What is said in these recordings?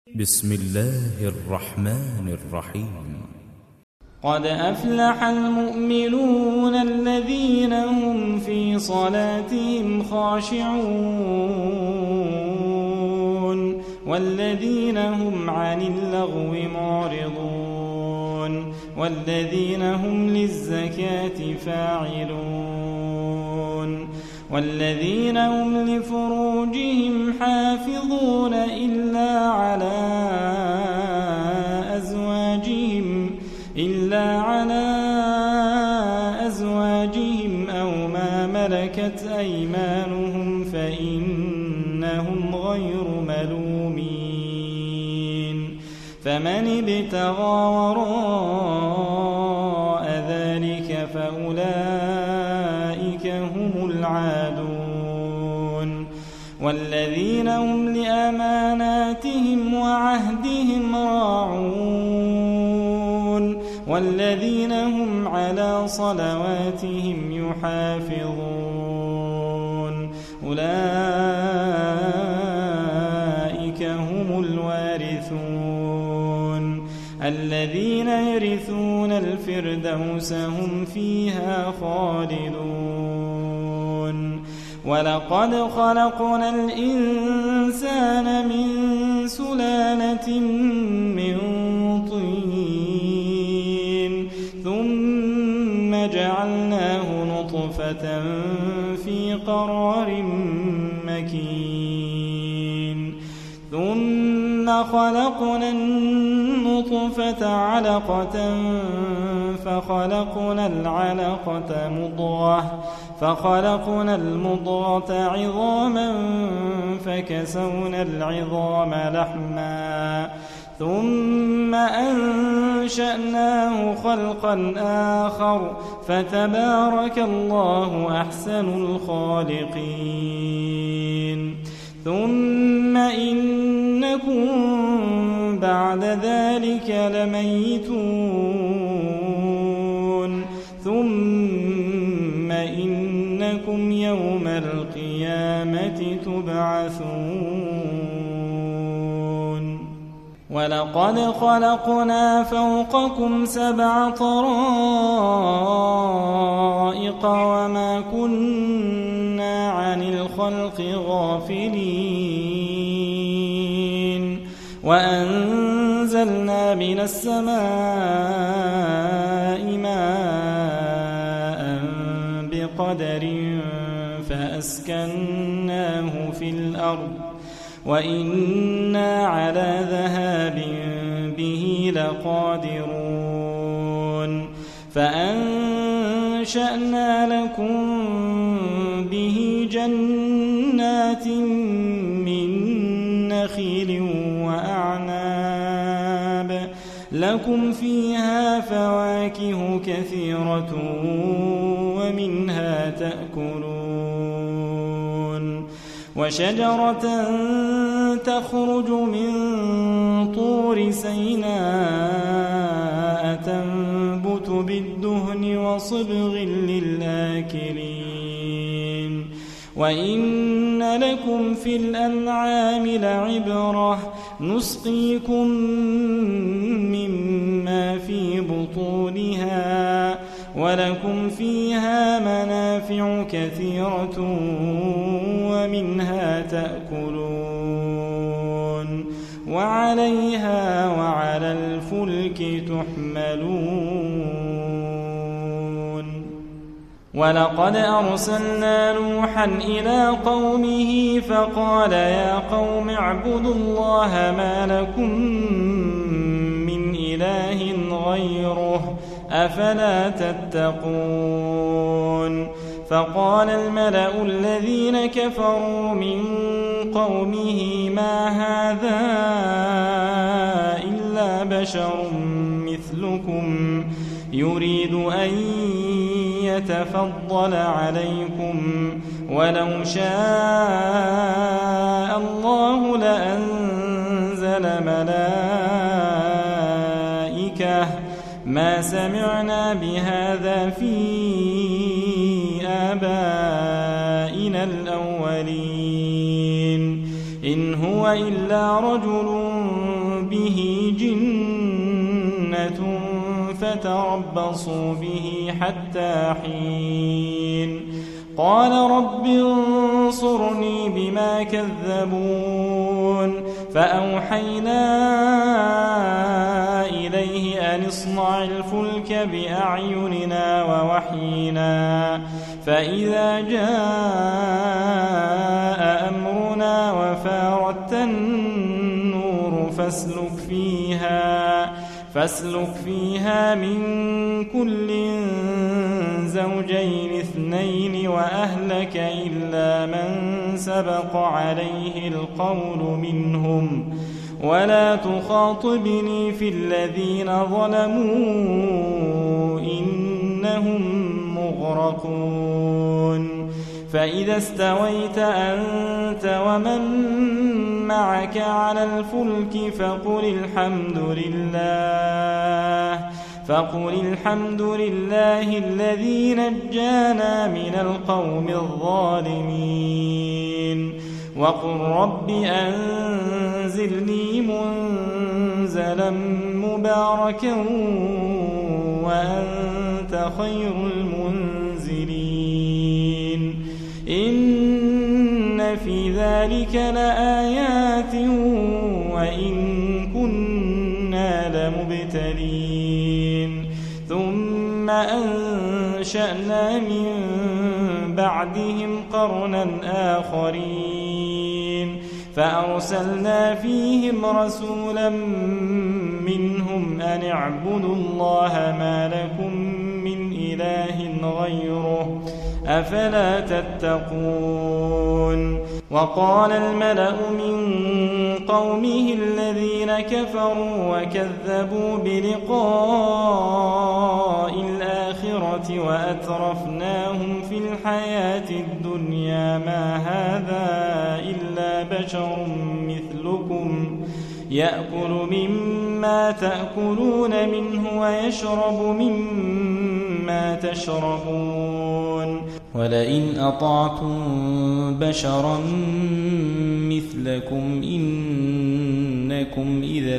بسم الله الرحمن الرحيم. قد أفلح المؤمنون الذين هم في صلاتهم خاشعون والذين هم عن اللغو معرضون والذين هم للزكاة فاعلون والذين هم لفروجهم حافظون إلا على أزواجهم أو ما ملكت أيمانهم فإنهم غير ملومين فمن ابتغى وراء ذلك فأولئك هم العادون والذين هم لأماناتهم وعهدهم راعون والذين هم على صلواتهم يحافظون أولئك هم الوارثون الذين يرثون الفردوس هم فيها خالدون ولقد خلقنا الإنسان من سلالة من طين ثم جعلناه نطفة في قرار مكين ثم خلقنا النطفة علقة فخلقنا المضغة عظاما فكسونا العظام لحما ثم أنشأناه خلقا آخر فتبارك الله أحسن الخالقين ثم إنكم بعد ذلك لميتون ثم إنكم يوم القيامة تبعثون ولقد خلقنا فوقكم 7 طرائق وما كنا عن الخلق غافلين وأنزلنا من السماء ماء بقدر فأسكناه في الأرض وإنا على ذهاب به لقادرون فأنشأنا لكم به جنات من نخيل وأعناب لكم فيها فواكه كثيرة ومنها تأكلون وشجرة تخرج من طور سيناء تنبت بالدهن وصبغ للآكلين وإن لكم في الأنعام لعبرة نسقيكم مما في بطونها ولكم فيها منافع كثيرة ومنها تأكلون وعليها وعلى الفلك تحملون ولقد أرسلنا نوحا إلى قومه فقال يا قوم اعبدوا الله ما لكم من إله غيره أفلا تتقون فقال الملأ الذين كفروا من قومه ما هذا إلا بشر مثلكم يريد أن يتفضل عليكم ولو شاء الله لأنزل ملائكة ما سمعنا بهذا في آبائنا الأولين إن هو إلا رجل فتربصوا به حتى حين قال رب انصرني بما كذبون فأوحينا إليه أن اصنع الفلك بأعيننا ووحينا فإذا جاء أمرنا وفارت النور فاسلك فيها من كل زوجين اثنين وأهلك إلا من سبق عليه القول منهم ولا تخاطبني في الذين ظلموا إنهم مغرقون فإذا استويت أنت ومن معك على الفلك فقل الحمد لله الذي نجانا من القوم الظالمين وقل رب أنزلني منزلا مباركا وأنت خير المنزلين إن في ذلك لآيات وإن كنا لمبتلين ثم أنشأنا من بعدهم قرنا آخرين فأرسلنا فيهم رسولا منهم أن اعبدوا الله ما لكم من إله غيره أفلا تتقون وقال الملأ من قومه الذين كفروا وكذبوا بلقاء الآخرة وأترفناهم في الحياة الدنيا ما هذا إلا بشر مثلكم يأكل مما تأكلون منه ويشرب مما تشربون ولئن أطعتم بشرا مثلكم إنكم إذا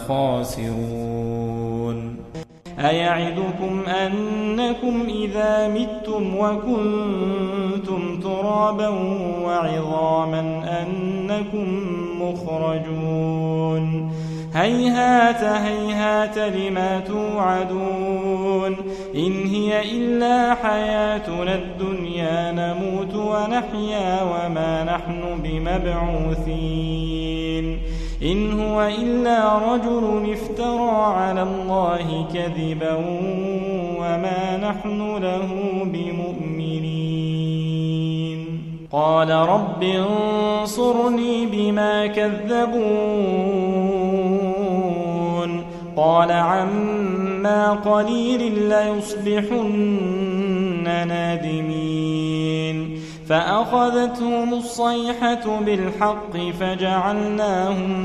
لخاسرون أيعدكم أنكم إذا متم وكنتم ترابا وعظاما أنكم مخرجون هيهات هيهات لما توعدون إن هي إلا حياتنا الدنيا نموت ونحيا وما نحن بمبعوثين إن هو إلا رجل افترى على الله كذبا وما نحن له بمؤمنين قال رب انصرني بما كذبون قال عما قليل ليصبحن نادمين فأخذتهم الصيحة بالحق فجعلناهم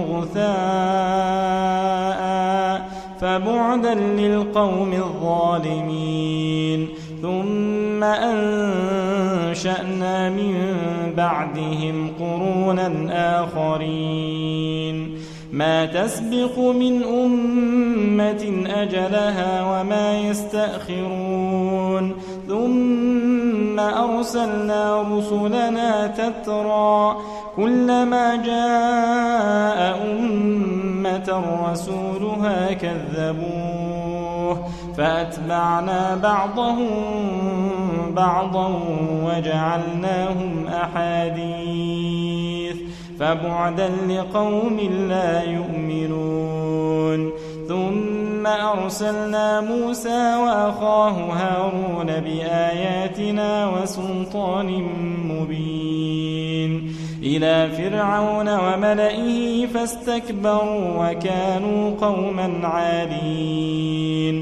غثاء فبعدا للقوم الظالمين ثم أنشأنا من بعدهم قرونا آخرين ما تسبق من أمة أجلها وما يستأخرون ثم أرسلنا رسلنا تترى كلما جاء أمة رسولها كذبوه فأتبعنا بعضهم بعضا وجعلناهم أحاديث فبعدا لقوم لا يؤمنون ثم أرسلنا موسى وأخاه هارون بآياتنا وسلطان مبين إلى فرعون وملئه فاستكبروا وكانوا قوما عالين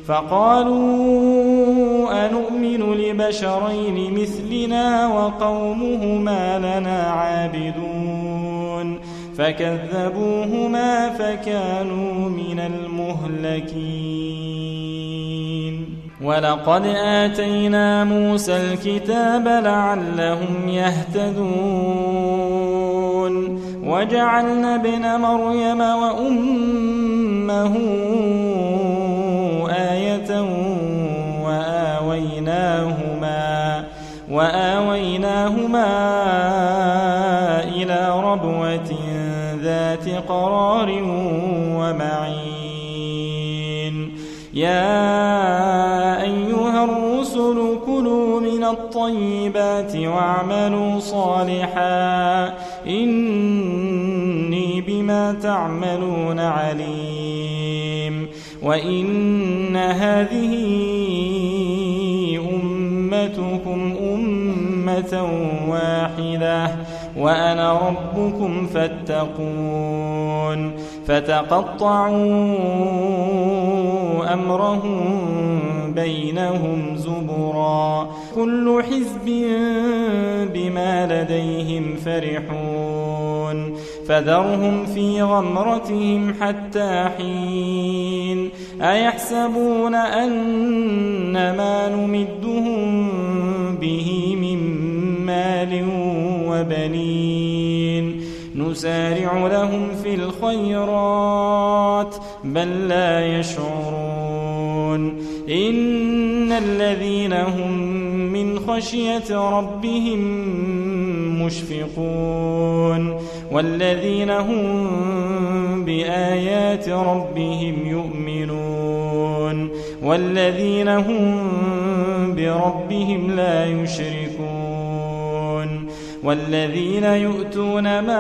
فقالوا أنؤمن لبشرين مثلنا وقومهما لنا عابدون فكذبوهما فكانوا من المهلكين ولقد آتينا موسى الكتاب لعلهم يهتدون وجعلنا ابن مريم وأمه آية قرار ومعين. يا أيها الرسل كلوا من الطيبات واعملوا صالحا إني بما تعملون عليم. وإن هذه أمتكم أمة واحدة وأنا ربكم فاتقون. فتقطعوا أمرهم بينهم زبرا كل حزب بما لديهم فرحون. فذرهم في غمرتهم حتى حين. أيحسبون أن ما نمدهم به من مال وبنين نسارع لهم في الخيرات بل لا يشعرون. إن الذين هم من خشية ربهم مشفقون والذين هم بآيات ربهم يؤمنون والذين هم بربهم لا يشركون والذين يؤتون ما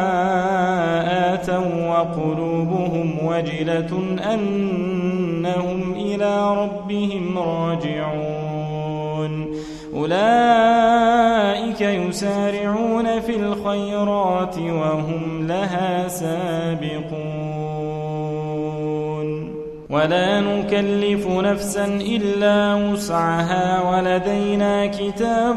آتوا وقلوبهم وجلة أنهم إلى ربهم راجعون. أولئك يسارعون في الخيرات وهم لها سابقون. ولا نكلف نفسا إلا وسعها ولدينا كتاب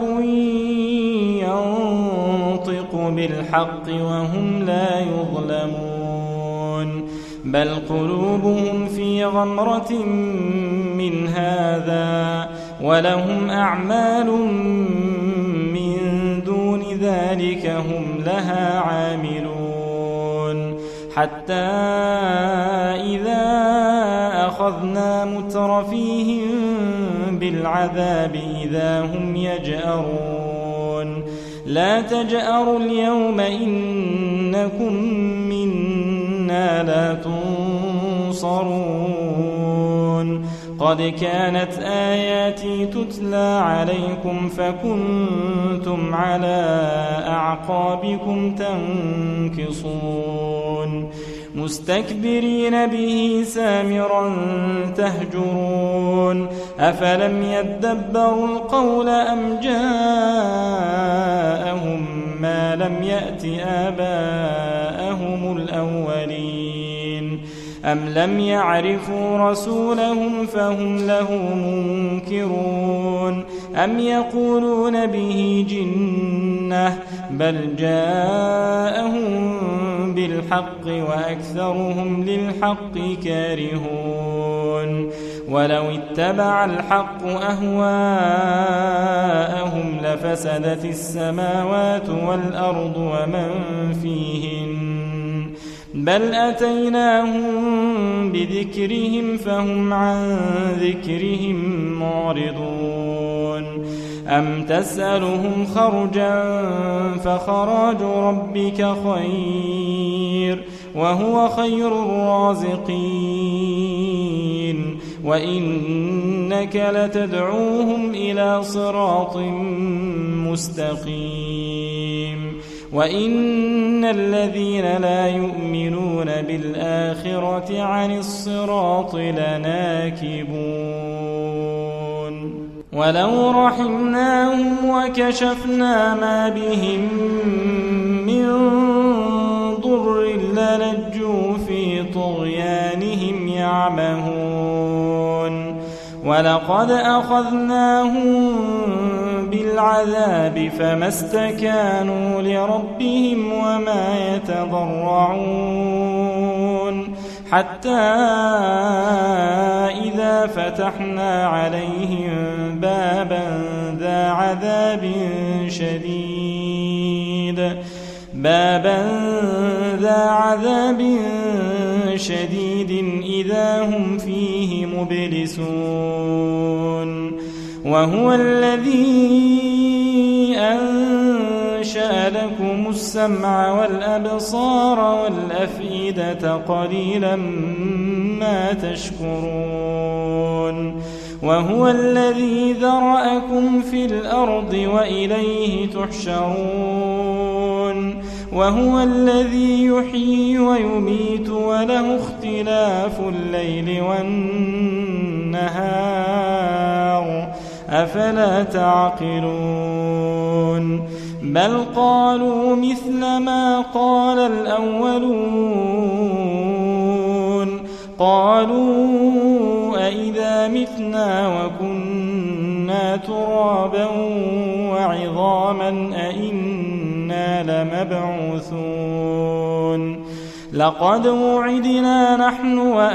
ينطق بالحق وهم لا يظلمون. بل قلوبهم في غمرة من هذا ولهم أعمال من دون ذلك هم لها عاملون. حتى إذا أخذنا مترفيهم بالعذاب إذا هم يجأرون. لا تجأروا اليوم إنكم منا لا تنصرون. قد كانت آياتي تتلى عليكم فكنتم على أعقابكم تنكصون. مستكبرين به سامرا تهجرون. أفلم يدبروا القول أم جاءهم ما لم يأت آباءهم الأولين. أم لم يعرفوا رسولهم فهم له منكرون. أم يقولون به جنة بل جاءهم بالحق وأكثرهم للحق كارهون. ولو اتبع الحق أهواءهم لفسدت السماوات والأرض ومن فيهن بل أتيناهم بذكرهم فهم عن ذكرهم معرضون. أم تسألهم خرجا فخراج ربك خير وهو خير الرازقين. وإنك لتدعوهم إلى صراط مستقيم. وإن الذين لا يؤمنون بالآخرة عن الصراط لناكبون. ولو رحمناهم وكشفنا ما بهم من ضر للجوا في طغيانهم يعمهون. ولقد أخذناهم بالعذاب فما استكانوا لربهم وما يتضرعون حتى إذا فتحنا عليهم بابا ذا عذاب شديد إذا هم فيه مبلسون. وهو الذي أنشأ لكم السمع والأبصار والأفئدة قليلا ما تشكرون وهو الذي ذرأكم في الأرض وإليه تحشرون وهو الذي يحيي ويميت وله اختلاف الليل والنهار أفلا تعقلون بل قالوا مثل ما قال الأولون قالوا أئذا متنا وكنا ترابا وعظاما أئنا لمبعوثون لقد وعدنا نحن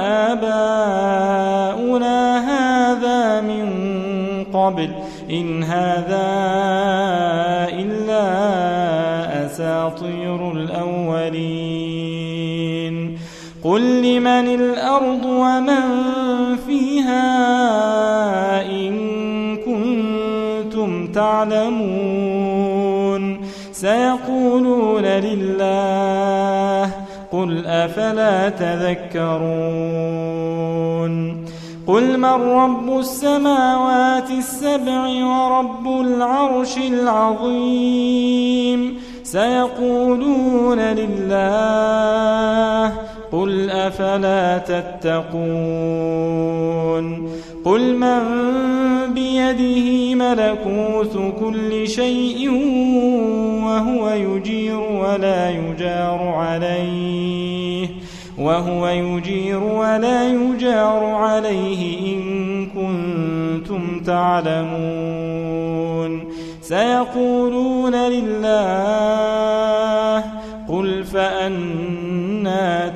وآباؤنا هذا من قبل إن هذا إلا أساطير الأولين قل لمن الأرض ومن فيها إن كنتم تعلمون سيقولون لله قل أفلا تذكرون قل من رب السماوات السبع ورب العرش العظيم سيقولون لله قل أفلا تتقون قل من بيده ملكوت كل شيء وهو يجير ولا يجار عليه إن كنتم تعلمون سيقولون لله قل فأنى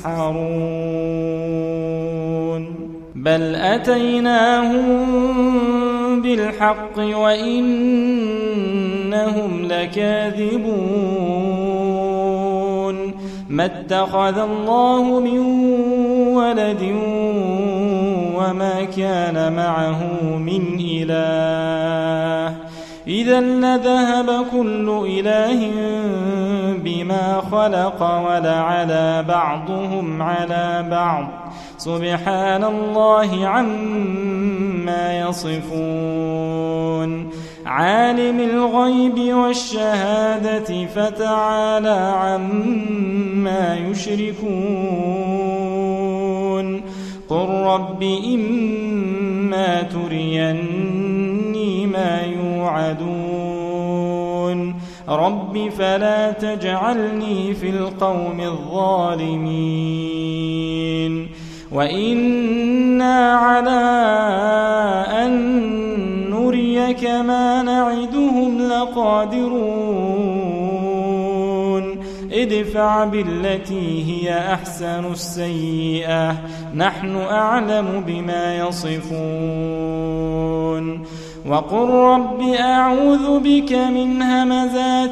تسحرون بل أتيناهم بالحق وإنهم لكاذبون ما اتخذ الله من ولد وما كان معه من إله إذا لذهب كل إله بما خلق ولعلى بعضهم على بعض سبحان الله عما يصفون عالم الغيب والشهادة فتعالى عما يشركون قل رب إما تريني ما يوعدون رب فلا تجعلني في القوم الظالمين وإنا على أن نريك ما نعدهم لقادرون ادفع بالتي هي أحسن السيئة نحن أعلم بما يصفون وقل رب أعوذ بك من همزات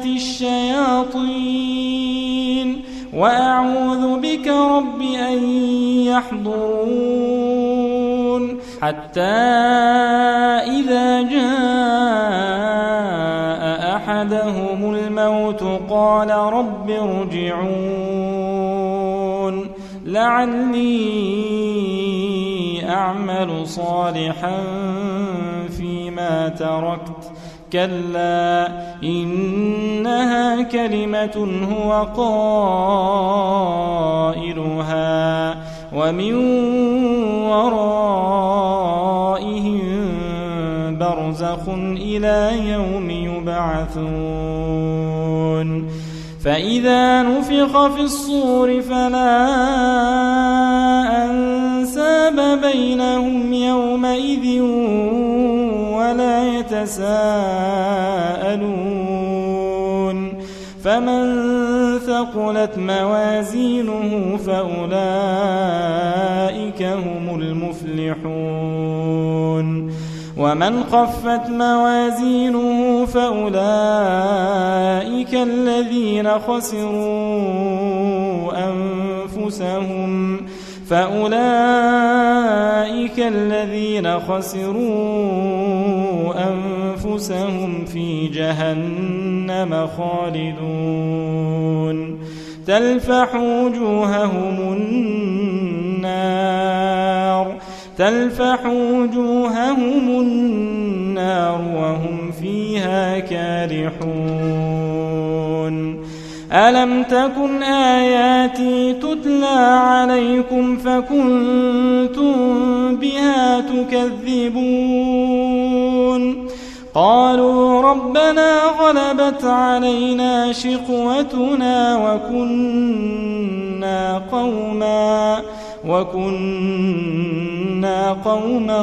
الشياطين وأعوذ بك رب أن يحضرون حتى إذا جاء أحدهم الموت قال رب ارجعون لعلي أعمل صالحا فيما تركت كلا إنها كلمة هو قائلها ومن ورائهم برزخ إلى يوم يبعثون فإذا نفخ في الصور فلا أنساب بينهم يومئذ ولا يتساءلون فمن ثقلت موازينه فأولئك هم المفلحون ومن خفت موازينه فأولئك الذين خسروا فأولئك الذين خسروا أنفسهم في جهنم خالدون تلفح وجوههم النار وهم فيها كارحون ألم تكن آياتي تتلى عليكم فكنتم بها تكذبون قالوا ربنا غلبت علينا شقوتنا وكنا قوما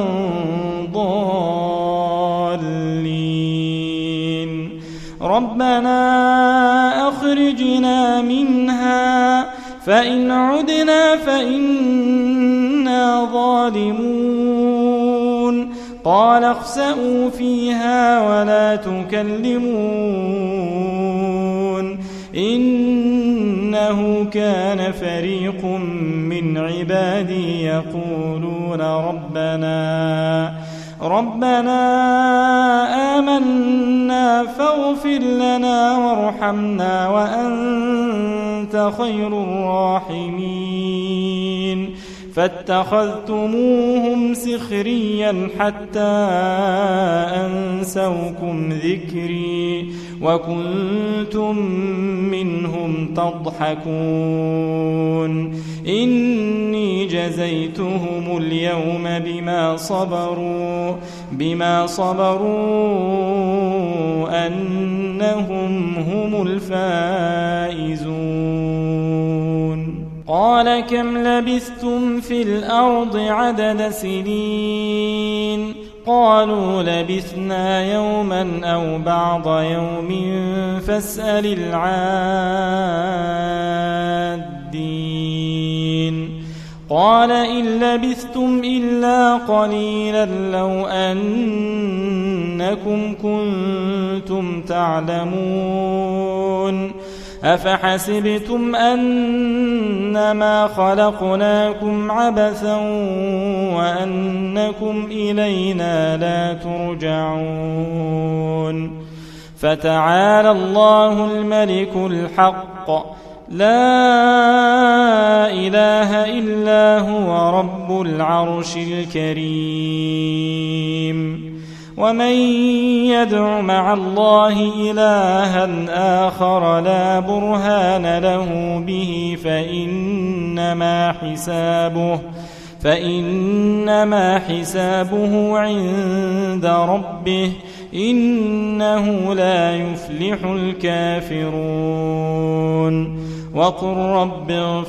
ضالين ربنا أخرجنا منها فإن عدنا فإنا ظالمون قال اخسئوا فيها ولا تكلمون إنه كان فريق من عبادي يقولون ربنا آمنا فاغفر لنا وارحمنا وأنت خير الراحمين فاتخذتموهم سخريا حتى أنسوكم ذكري وكنتم منهم تضحكون إني جزيتهم اليوم بما صبروا أنهم هم الفائزون قال كم لبثتم في الأرض عدد سنين قالوا لبثنا يوما أو بعض يوم فاسأل العادين قال إن لبثتم إلا قليلا لو أنكم كنتم تعلمون أفحسبتم أنما خلقناكم عبثا وأنكم إلينا لا ترجعون فتعالى الله الملك الحق لا إله إلا هو رب العرش الكريم ومن يدع مع الله إلها آخر لا برهان له به فإنما حسابه عند ربه إنه لا يفلح الكافرون وقل رب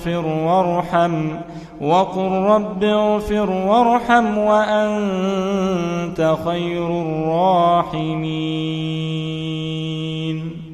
اغفر وارحم وأنت خير الراحمين